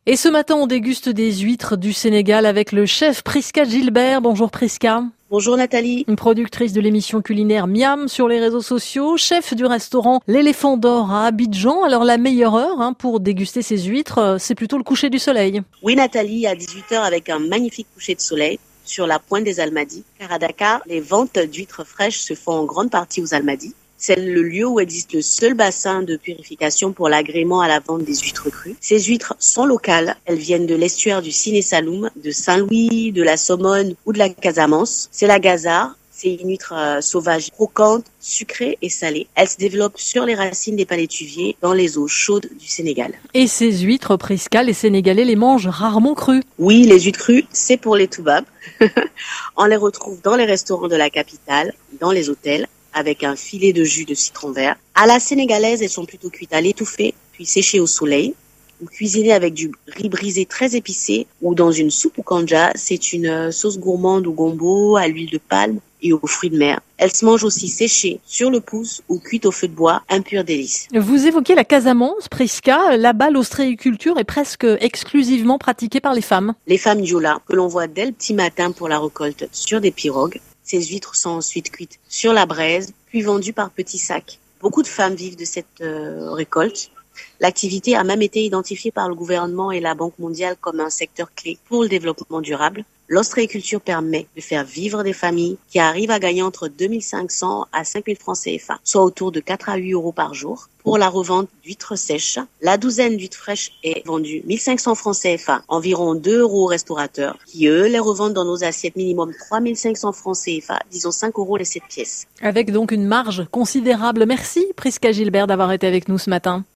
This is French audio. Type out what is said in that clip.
Et ce matin, on déguste des huîtres du Sénégal avec le chef Prisca Gilbert. Bonjour Prisca. Bonjour Nathalie. Une productrice de l'émission culinaire Miam sur les réseaux sociaux, chef du restaurant L'Éléphant d'Or à Abidjan. Alors la meilleure heure pour déguster ces huîtres, c'est plutôt le coucher du soleil. Oui Nathalie, à 18h avec un magnifique coucher de soleil sur la pointe des Almadies. Car à Dakar, les ventes d'huîtres fraîches se font en grande partie aux Almadies. C'est le lieu où existe le seul bassin de purification pour l'agrément à la vente des huîtres crues. Ces huîtres sont locales. Elles viennent de l'estuaire du Siné Saloum, de Saint-Louis, de la Somone ou de la Casamance. C'est la gazard. C'est une huître sauvage, croquante, sucrée et salée. Elle se développe sur les racines des palétuviers dans les eaux chaudes du Sénégal. Et ces huîtres, Prisca, les Sénégalais les mangent rarement crues. Oui, les huîtres crues, c'est pour les toubabs. On les retrouve dans les restaurants de la capitale, dans les hôtels, avec un filet de jus de citron vert. À la sénégalaise, elles sont plutôt cuites à l'étouffée, puis séchées au soleil, ou cuisinées avec du riz brisé très épicé, ou dans une soupe ou kanja. C'est une sauce gourmande au gombo, à l'huile de palme et aux fruits de mer. Elles se mangent aussi séchées sur le pouce ou cuites au feu de bois, un pur délice. Vous évoquez la Casamance, Prisca. Là-bas, l'ostréiculture est presque exclusivement pratiquée par les femmes. Les femmes diola, que l'on voit dès le petit matin pour la récolte sur des pirogues. Ces huîtres sont ensuite cuites sur la braise, puis vendues par petits sacs. Beaucoup de femmes vivent de cette récolte. L'activité a même été identifiée par le gouvernement et la Banque mondiale comme un secteur clé pour le développement durable. L'ostréiculture permet de faire vivre des familles qui arrivent à gagner entre 2 500 à 5 000 francs CFA, soit autour de 4 à 8 euros par jour. Pour la revente d'huîtres sèches, la douzaine d'huîtres fraîches est vendue 1 500 francs CFA, environ 2 euros aux restaurateurs, qui eux les revendent dans nos assiettes minimum 3 500 francs CFA, disons 5 euros les 7 pièces. Avec donc une marge considérable. Merci Prisca Gilbert d'avoir été avec nous ce matin.